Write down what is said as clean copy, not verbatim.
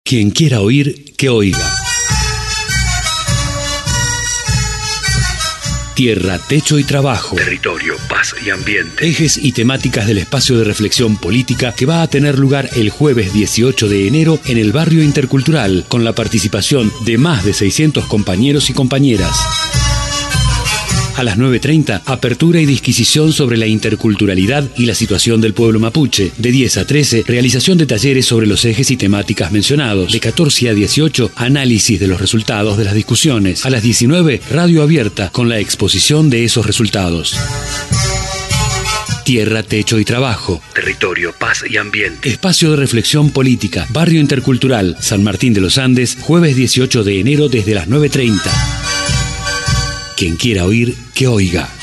Quien quiera oír, que oiga. Tierra, techo y trabajo. Territorio, paz y ambiente. Ejes y temáticas del espacio de reflexión política que va a tener lugar el jueves 18 de enero en el Barrio Intercultural, con la participación de más de 600 compañeros y compañeras. A las 9:30, apertura y disquisición sobre la interculturalidad y la situación del pueblo mapuche. De 10 a 13, realización de talleres sobre los ejes y temáticas mencionados. De 14 a 18, análisis de los resultados de las discusiones. A las 19, radio abierta con la exposición de esos resultados. Tierra, techo y trabajo. Territorio, paz y ambiente. Espacio de reflexión política. Barrio Intercultural, San Martín de los Andes, jueves 18 de enero desde las 9:30. Quien quiera oír, que oiga.